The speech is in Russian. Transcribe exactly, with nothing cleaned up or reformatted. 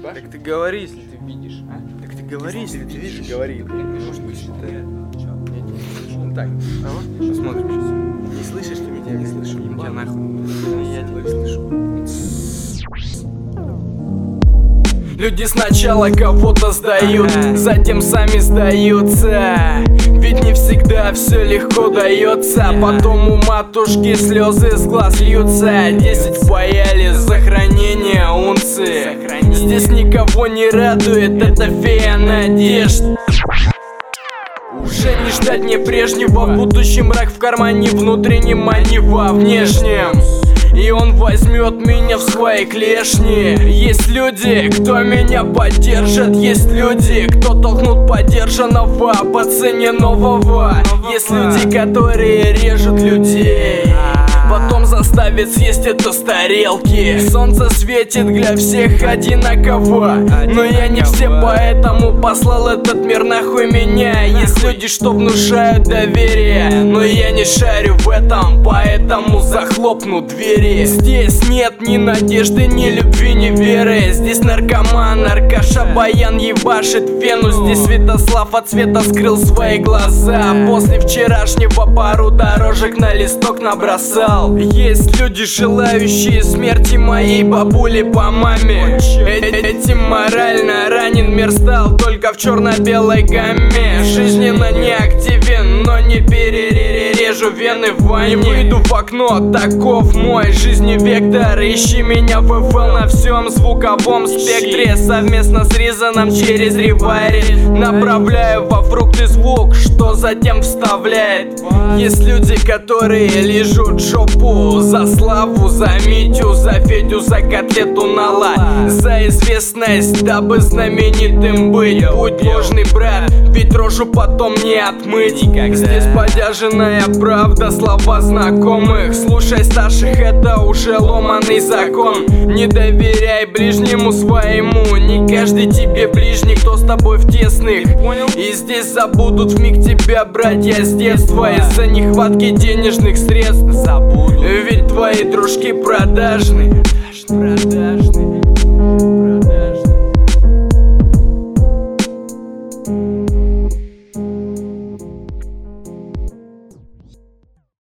ебашь? Так ты говори, если ты видишь, а? Так ты говори, если ты видишь, говори. Может быть, это... Ну так, посмотрим сейчас. Не слышишь ты меня? Я не слышу. Я тебя нахуй. Я тебя слышу. Люди сначала кого-то сдают, затем сами сдаются. Ведь не всегда все легко дается. Потом у матушки слезы с глаз льются. Десять боялись за хранение унции. Здесь никого не радует эта фея надежд. Уже не ждать мне прежнего. В будущем мрак в кармане, внутреннем, а не во внешнем. И он возьмет меня в свои клешни. Есть люди, кто меня поддержит. Есть люди, кто толкнут поддержанного по цене нового. Есть люди, которые режут людей, потом заставят съесть это с тарелки. Солнце светит для всех одинаково, но я не все, поэтому послал этот мир нахуй меня. Есть люди, что внушают доверие, но я не шарю в этом, поэтому захлопну двери. Здесь нет ни надежды, ни любви, ни веры. Здесь наркоман, наркаша, баян ебашит вену. Здесь Святослав от света скрыл свои глаза. После вчерашнего пару дорожек на листок набросал. Есть люди, желающие смерти моей бабули по маме. Этим морально ранен мир стал только в черно-белой гамме. Жизненно неактивен, но не перережу вены в ванне. Выйду в окно, таков мой жизни вектор. Ищи меня в эф эл на всем звуковом спектре. Совместно с Ризаном через ревайри направляю во фрукты звук, что затем вставляет. Есть люди, которые лижут жопу за славу, за Митю, за Федю, за котлету нала, за известность, дабы знаменитым быть. Будь ложный, брат, ведь рожу потом не отмыть. Здесь подержанная правда, слова знакомых. Слушай старших, это уже ломаный закон. Не доверяй ближнему своему, не каждый тебе ближний, кто с тобой в тесных. И здесь забудут вмиг тебя братья с детства из-за нехватки денежных средств. Забудут, ведь твои дружки продажны. Продажны.